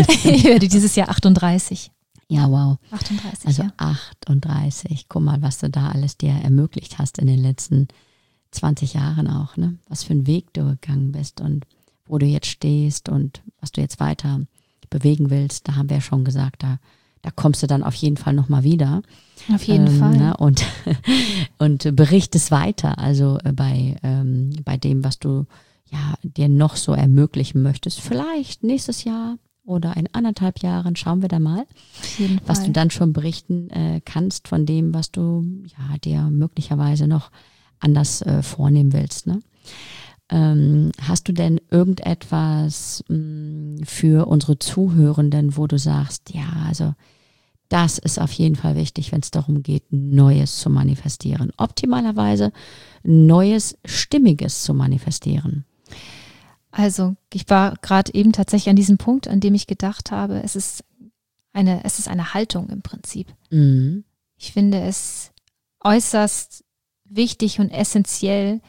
38.
Ja, wow.
38,
also
ja.
38. Guck mal, was du da alles dir ermöglicht hast in den letzten 20 Jahren auch, ne? Was für einen Weg du gegangen bist und wo du jetzt stehst und was du jetzt weiter bewegen willst. Da haben wir ja schon gesagt, da kommst du dann auf jeden Fall nochmal wieder.
Auf jeden Fall.
Ne? Und berichtest weiter, also bei dem, was du ja dir noch so ermöglichen möchtest. Vielleicht nächstes Jahr oder in 1,5 Jahren, schauen wir da mal, was du dann schon berichten kannst von dem, was du ja dir möglicherweise noch anders vornehmen willst. Ne? Hast du denn irgendetwas für unsere Zuhörenden, wo du sagst, ja, also das ist auf jeden Fall wichtig, wenn es darum geht, Neues zu manifestieren. Optimalerweise Neues, Stimmiges zu manifestieren.
Also ich war gerade eben tatsächlich an diesem Punkt, an dem ich gedacht habe, es ist eine Haltung im Prinzip.
Mhm.
Ich finde es äußerst wichtig und essentiell.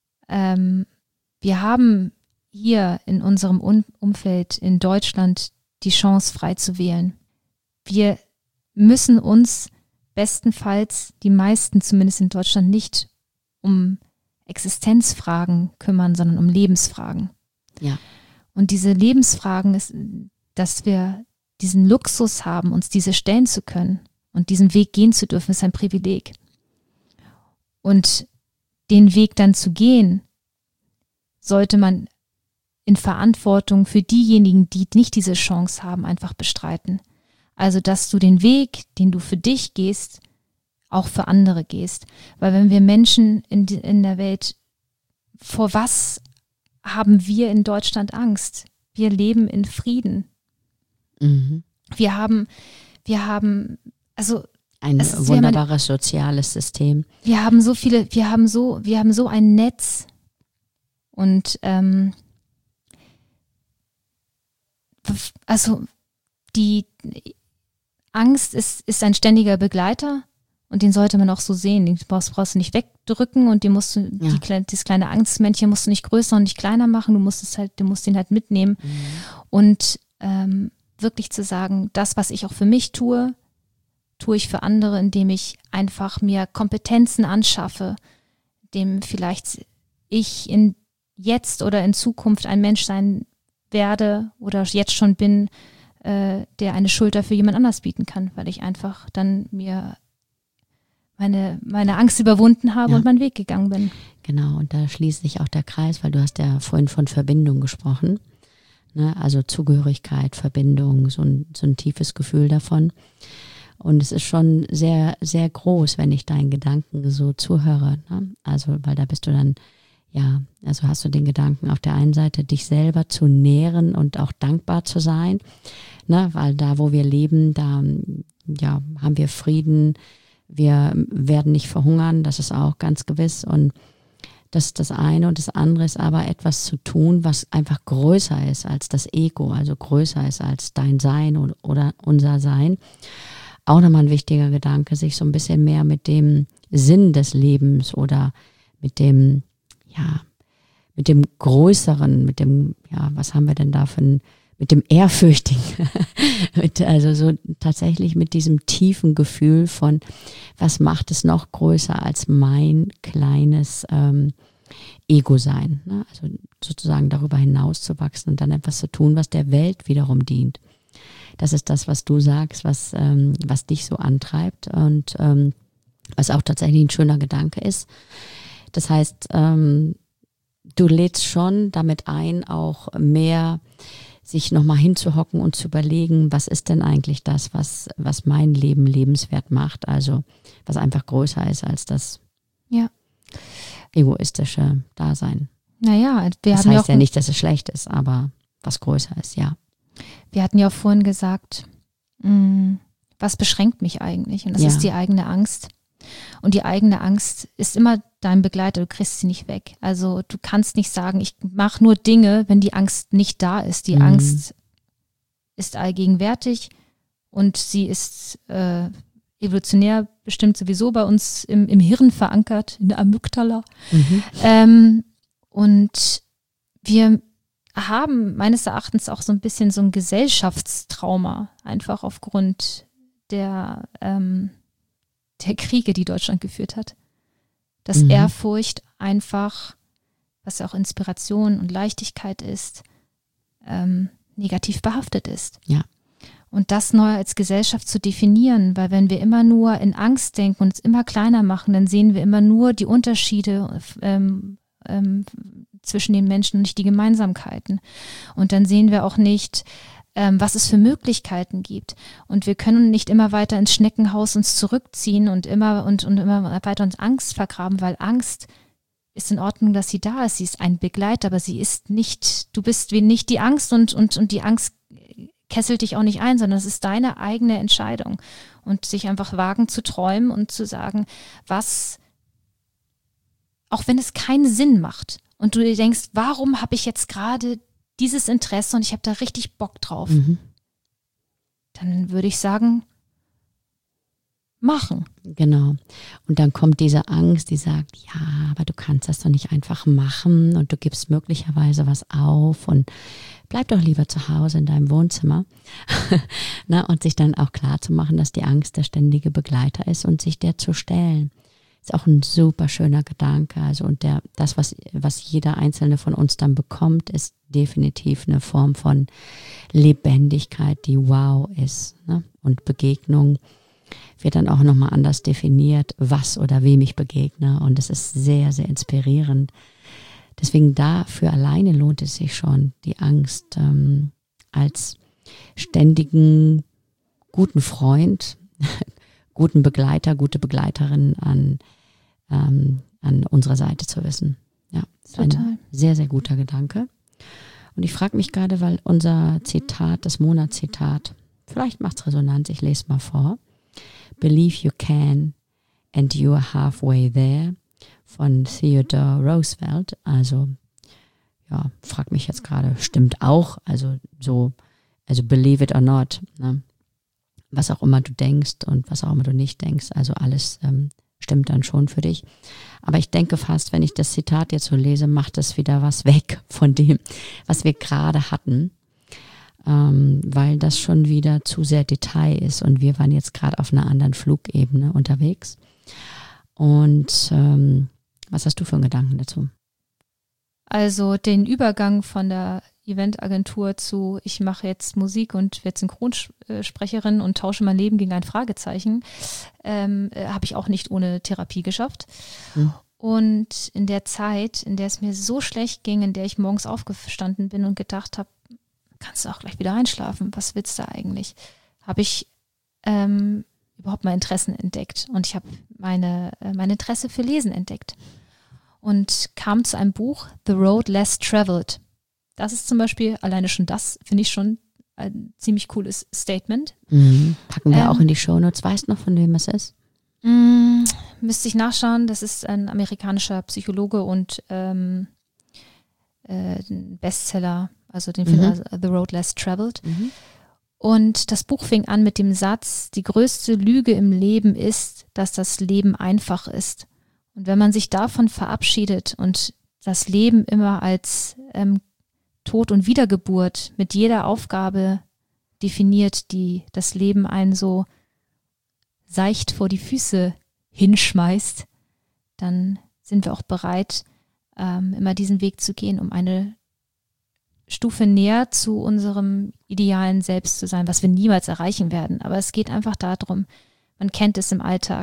Wir haben hier in unserem Umfeld in Deutschland die Chance, frei zu wählen. Wir müssen uns bestenfalls, die meisten zumindest in Deutschland, nicht um Existenzfragen kümmern, sondern um Lebensfragen.
Ja.
Und diese Lebensfragen ist, dass wir diesen Luxus haben, uns diese stellen zu können und diesen Weg gehen zu dürfen, ist ein Privileg. Und den Weg dann zu gehen, sollte man in Verantwortung für diejenigen, die nicht diese Chance haben, einfach bestreiten. Also, dass du den Weg, den du für dich gehst, auch für andere gehst. Weil wenn wir Menschen in der Welt, vor was haben wir in Deutschland Angst? Wir leben in Frieden.
Mhm.
Wir haben, also
ein wunderbares soziales System.
Wir haben so ein Netz und also die Angst ist ein ständiger Begleiter und den sollte man auch so sehen. Den brauchst du nicht wegdrücken und dieses kleine Angstmännchen musst du nicht größer und nicht kleiner machen. Du musst den halt mitnehmen. Mhm. Und wirklich zu sagen, das, was ich auch für mich tue ich für andere, indem ich einfach mir Kompetenzen anschaffe, dem vielleicht ich jetzt oder in Zukunft ein Mensch sein werde oder jetzt schon bin, der eine Schulter für jemand anders bieten kann, weil ich einfach dann mir meine Angst überwunden habe und meinen Weg gegangen bin.
Genau, und da schließt sich auch der Kreis, weil du hast ja vorhin von Verbindung gesprochen, ne? Also Zugehörigkeit, Verbindung, so ein tiefes Gefühl davon. Und es ist schon sehr, sehr groß, wenn ich deinen Gedanken so zuhöre, ne? Also, weil da bist du dann, ja, also hast du den Gedanken auf der einen Seite, dich selber zu nähren und auch dankbar zu sein, ne? Weil da, wo wir leben, da ja, haben wir Frieden, wir werden nicht verhungern, das ist auch ganz gewiss. Und das ist das eine. Und das andere ist aber etwas zu tun, was einfach größer ist als das Ego, also größer ist als dein Sein oder unser Sein. Auch nochmal ein wichtiger Gedanke, sich so ein bisschen mehr mit dem Sinn des Lebens oder mit dem Größeren, was haben wir denn da mit dem Ehrfürchtigen, also so tatsächlich mit diesem tiefen Gefühl von, was macht es noch größer als mein kleines Ego-Sein, ne? Also sozusagen darüber hinaus zu wachsen und dann etwas zu tun, was der Welt wiederum dient. Das ist das, was du sagst, was dich so antreibt und was auch tatsächlich ein schöner Gedanke ist. Das heißt, du lädst schon damit ein, auch mehr sich nochmal hinzuhocken und zu überlegen, was ist denn eigentlich das, was mein Leben lebenswert macht, also was einfach größer ist als das egoistische Dasein.
Naja,
das heißt ja nicht, dass es schlecht ist, aber was größer ist, ja.
Wir hatten ja auch vorhin gesagt, was beschränkt mich eigentlich? Und das ist die eigene Angst. Und die eigene Angst ist immer dein Begleiter, du kriegst sie nicht weg. Also du kannst nicht sagen, ich mache nur Dinge, wenn die Angst nicht da ist. Die Angst ist allgegenwärtig und sie ist evolutionär bestimmt sowieso bei uns im Hirn verankert, in der Amygdala. Und wir haben meines Erachtens auch so ein bisschen so ein Gesellschaftstrauma, einfach aufgrund der Kriege, die Deutschland geführt hat. Dass Ehrfurcht einfach, was ja auch Inspiration und Leichtigkeit ist, negativ behaftet ist.
Ja.
Und das neu als Gesellschaft zu definieren, weil wenn wir immer nur in Angst denken und es immer kleiner machen, dann sehen wir immer nur die Unterschiede zwischen den Menschen und nicht die Gemeinsamkeiten. Und dann sehen wir auch nicht, was es für Möglichkeiten gibt. Und wir können nicht immer weiter ins Schneckenhaus uns zurückziehen und immer weiter uns Angst vergraben, weil Angst ist in Ordnung, dass sie da ist. Sie ist ein Begleiter, aber sie ist nicht, du bist wie nicht die Angst und die Angst kesselt dich auch nicht ein, sondern es ist deine eigene Entscheidung. Und sich einfach wagen zu träumen und zu sagen, was, auch wenn es keinen Sinn macht und du dir denkst, warum habe ich jetzt gerade dieses Interesse und ich habe da richtig Bock drauf, dann würde ich sagen, machen.
Genau. Und dann kommt diese Angst, die sagt, ja, aber du kannst das doch nicht einfach machen und du gibst möglicherweise was auf und bleib doch lieber zu Hause in deinem Wohnzimmer. Na, und sich dann auch klar zu machen, dass die Angst der ständige Begleiter ist und sich der zu stellen. Ist auch ein super schöner Gedanke. Also und das, was jeder Einzelne von uns dann bekommt, ist definitiv eine Form von Lebendigkeit, die wow ist. Ne? Und Begegnung wird dann auch nochmal anders definiert, was oder wem ich begegne. Und es ist sehr, sehr inspirierend. Deswegen dafür alleine lohnt es sich schon, die Angst als ständigen, guten Freund, guten Begleiter, gute Begleiterin an unserer Seite zu wissen. Ja, das ist ein sehr, sehr guter Gedanke. Und ich frage mich gerade, weil unser Zitat, das Monatszitat, vielleicht macht es Resonanz, ich lese mal vor. Believe you can and you are halfway there von Theodore Roosevelt. Also, ja, frag mich jetzt gerade, stimmt auch, also believe it or not, ne? Was auch immer du denkst und was auch immer du nicht denkst, also alles stimmt dann schon für dich. Aber ich denke fast, wenn ich das Zitat jetzt so lese, macht es wieder was weg von dem, was wir gerade hatten, weil das schon wieder zu sehr Detail ist und wir waren jetzt gerade auf einer anderen Flugebene unterwegs. Und was hast du für einen Gedanken dazu?
Also den Übergang von der Eventagentur zu, ich mache jetzt Musik und werde Synchronsprecherin und tausche mein Leben gegen ein Fragezeichen, habe ich auch nicht ohne Therapie geschafft. Und in der Zeit, in der es mir so schlecht ging, in der ich morgens aufgestanden bin und gedacht habe, kannst du auch gleich wieder einschlafen, was willst du eigentlich, habe ich überhaupt meine Interessen entdeckt. Und ich habe mein Interesse für Lesen entdeckt. Und kam zu einem Buch, The Road Less Traveled. Das ist zum Beispiel, alleine schon das, finde ich schon ein ziemlich cooles Statement.
Packen wir auch in die Shownotes. Weißt du noch, von wem es ist?
Müsste ich nachschauen. Das ist ein amerikanischer Psychologe und Bestseller, also den Film The Road Less Traveled. Und das Buch fing an mit dem Satz, die größte Lüge im Leben ist, dass das Leben einfach ist. Und wenn man sich davon verabschiedet und das Leben immer als Tod und Wiedergeburt mit jeder Aufgabe definiert, die das Leben einen so seicht vor die Füße hinschmeißt, dann sind wir auch bereit, immer diesen Weg zu gehen, um eine Stufe näher zu unserem idealen Selbst zu sein, was wir niemals erreichen werden. Aber es geht einfach darum, man kennt es im Alltag,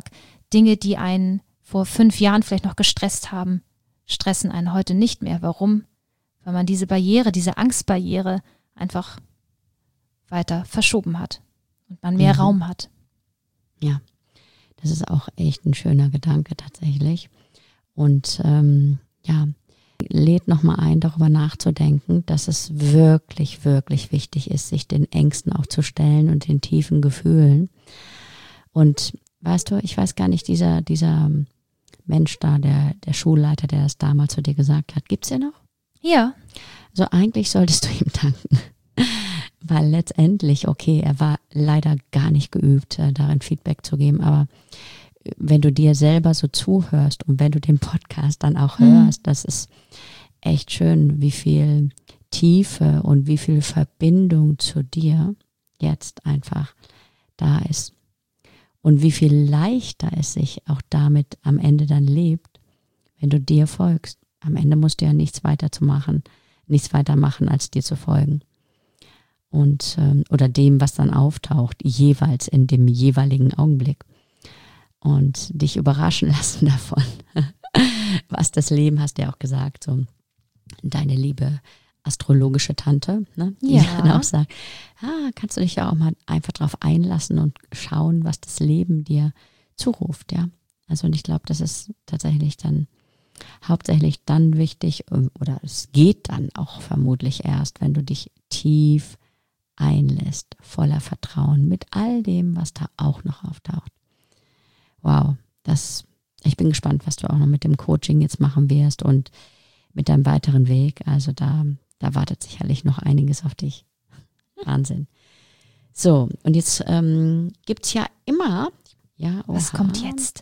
Dinge, die einen vor 5 Jahren vielleicht noch gestresst haben, stressen einen heute nicht mehr. Warum? Weil man diese Barriere, diese Angstbarriere einfach weiter verschoben hat und man mehr Raum hat.
Ja, das ist auch echt ein schöner Gedanke tatsächlich. Und lädt nochmal ein, darüber nachzudenken, dass es wirklich, wirklich wichtig ist, sich den Ängsten auch zu stellen und den tiefen Gefühlen. Und weißt du, ich weiß gar nicht, dieser Mensch da, der Schulleiter, der das damals zu dir gesagt hat, gibt's den noch?
Ja.
Also eigentlich solltest du ihm danken, weil letztendlich, okay, er war leider gar nicht geübt, darin Feedback zu geben, aber wenn du dir selber so zuhörst und wenn du den Podcast dann auch hörst, das ist echt schön, wie viel Tiefe und wie viel Verbindung zu dir jetzt einfach da ist und wie viel leichter es sich auch damit am Ende dann lebt, wenn du dir folgst. Am Ende musst du ja nichts weitermachen, als dir zu folgen und oder dem, was dann auftaucht, jeweils in dem jeweiligen Augenblick. Und dich überraschen lassen davon, was das Leben, hast du ja auch gesagt, so deine liebe astrologische Tante, ne, die dann auch sagt, kannst du dich ja auch mal einfach drauf einlassen und schauen, was das Leben dir zuruft, ja. Also und ich glaube, das ist tatsächlich dann hauptsächlich dann wichtig oder es geht dann auch vermutlich erst, wenn du dich tief einlässt, voller Vertrauen mit all dem, was da auch noch auftaucht. Wow, ich bin gespannt, was du auch noch mit dem Coaching jetzt machen wirst und mit deinem weiteren Weg. Also da wartet sicherlich noch einiges auf dich. Wahnsinn. So, und jetzt gibt's ja immer,
was kommt jetzt?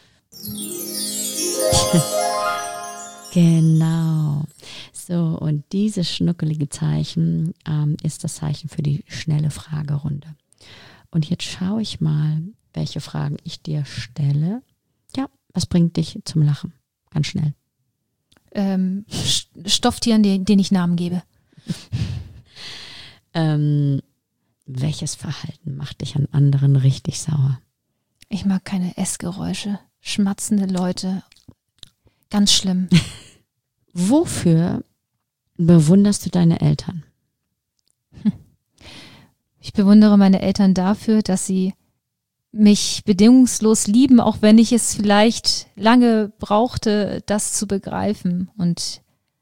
Genau. So, und dieses schnuckelige Zeichen ist das Zeichen für die schnelle Fragerunde. Und jetzt schaue ich mal, welche Fragen ich dir stelle. Ja, was bringt dich zum Lachen? Ganz schnell.
Stofftieren, denen ich Namen gebe.
Welches Verhalten macht dich an anderen richtig sauer?
Ich mag keine Essgeräusche, schmatzende Leute. Ganz schlimm.
Wofür bewunderst du deine Eltern?
Ich bewundere meine Eltern dafür, dass sie mich bedingungslos lieben, auch wenn ich es vielleicht lange brauchte, das zu begreifen. Und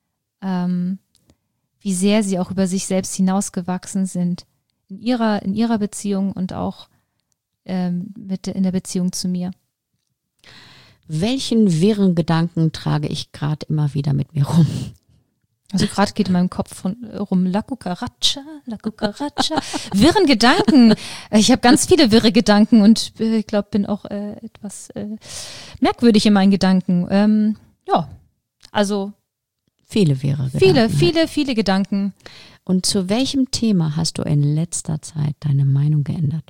wie sehr sie auch über sich selbst hinausgewachsen sind in ihrer Beziehung und auch in der Beziehung zu mir.
Welchen wirren Gedanken trage ich gerade immer wieder mit mir rum?
Also gerade geht in meinem Kopf rum La Cucaracha. Wirren Gedanken. Ich habe ganz viele wirre Gedanken und ich glaube, bin auch etwas merkwürdig in meinen Gedanken. Also
viele wirre Gedanken.
Viele Gedanken.
Und zu welchem Thema hast du in letzter Zeit deine Meinung geändert?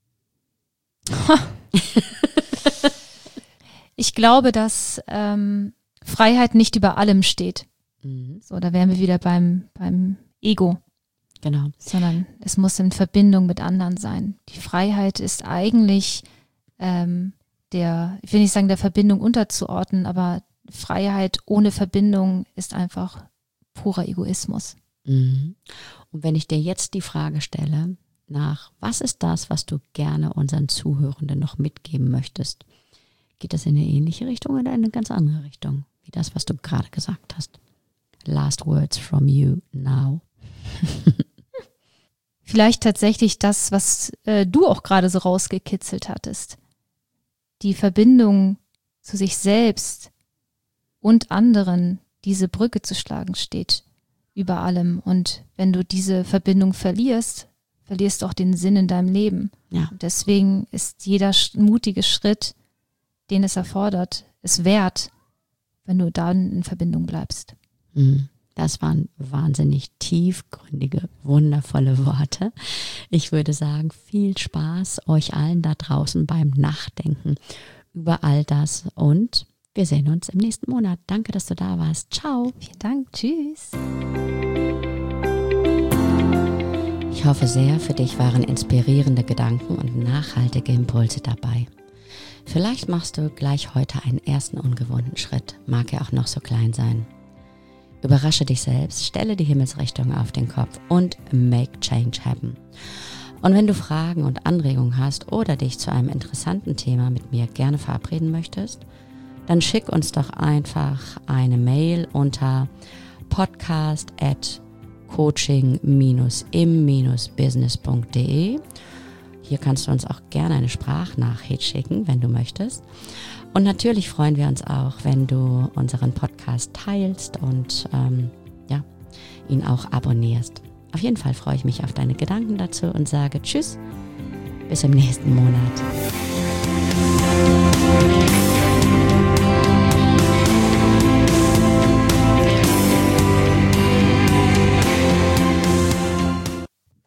Ich glaube, dass Freiheit nicht über allem steht. So, da wären wir wieder beim Ego.
Genau.
Sondern es muss in Verbindung mit anderen sein. Die Freiheit ist eigentlich ich will nicht sagen, der Verbindung unterzuordnen, aber Freiheit ohne Verbindung ist einfach purer Egoismus.
Und wenn ich dir jetzt die Frage stelle, was ist das, was du gerne unseren Zuhörenden noch mitgeben möchtest? Geht das in eine ähnliche Richtung oder in eine ganz andere Richtung, wie das, was du gerade gesagt hast? Last words from you now.
Vielleicht tatsächlich das, was du auch gerade so rausgekitzelt hattest. Die Verbindung zu sich selbst und anderen, diese Brücke zu schlagen, steht über allem. Und wenn du diese Verbindung verlierst du auch den Sinn in deinem Leben.
Ja.
Und deswegen ist jeder mutige Schritt, den es erfordert, es wert, wenn du dann in Verbindung bleibst.
Das waren wahnsinnig tiefgründige, wundervolle Worte. Ich würde sagen, viel Spaß euch allen da draußen beim Nachdenken über all das und wir sehen uns im nächsten Monat. Danke, dass du da warst. Ciao.
Vielen Dank. Tschüss.
Ich hoffe sehr, für dich waren inspirierende Gedanken und nachhaltige Impulse dabei. Vielleicht machst du gleich heute einen ersten ungewohnten Schritt, mag er auch noch so klein sein. Überrasche dich selbst, stelle die Himmelsrichtung auf den Kopf und make change happen. Und wenn du Fragen und Anregungen hast oder dich zu einem interessanten Thema mit mir gerne verabreden möchtest, dann schick uns doch einfach eine Mail unter podcast@coaching-im-business.de. Hier kannst du uns auch gerne eine Sprachnachricht schicken, wenn du möchtest. Und natürlich freuen wir uns auch, wenn du unseren Podcast teilst und ihn auch abonnierst. Auf jeden Fall freue ich mich auf deine Gedanken dazu und sage Tschüss, bis im nächsten Monat.